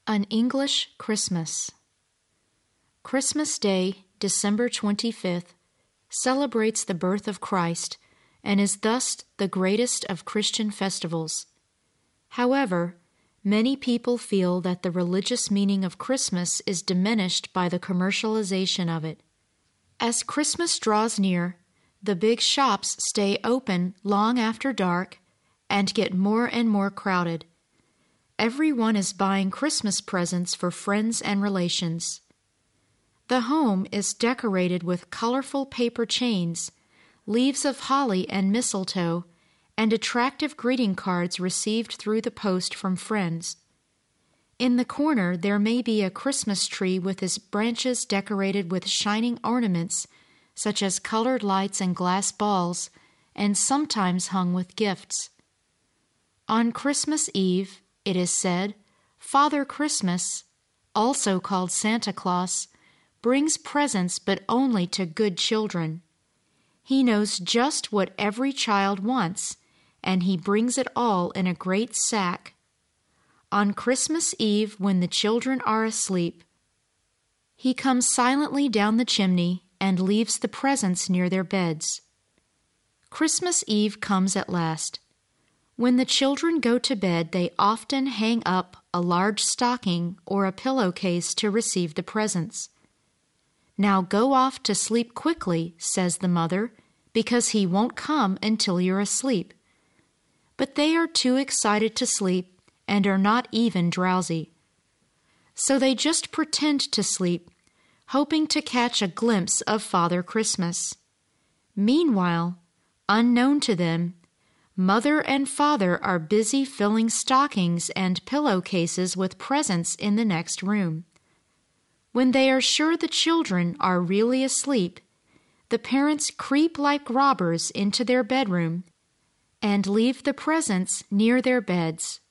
An English Christmas. Christmas Day, December 25th, celebrates the birth of Christ and is thus the greatest of Christian festivals. However, many people feel that the religious meaning of Christmas is diminished by the commercialization of it. As Christmas draws near, the big shops stay open long after dark and get more and more crowded. Everyone is buying Christmas presents for friends and relations. The home is decorated with colorful paper chains, leaves of holly and mistletoe, and attractive greeting cards received through the post from friends. In the corner there may be a Christmas tree with its branches decorated with shining ornaments, such as colored lights and glass balls, and sometimes hung with gifts. On Christmas Eve, it is said, Father Christmas, also called Santa Claus, brings presents but only to good children. He knows just what every child wants, and he brings it all in a great sack. On Christmas Eve, when the children are asleep, he comes silently down the chimney and leaves the presents near their beds. Christmas Eve comes at last. When the children go to bed, they often hang up a large stocking or a pillowcase to receive the presents. "Now go off to sleep quickly," says the mother, "because he won't come until you're asleep." But they are too excited to sleep and are not even drowsy. So they just pretend to sleep, hoping to catch a glimpse of Father Christmas. Meanwhile, unknown to them, Mother and Father are busy filling stockings and pillowcases with presents in the next room. When they are sure the children are really asleep, the parents creep like robbers into their bedroom and leave the presents near their beds.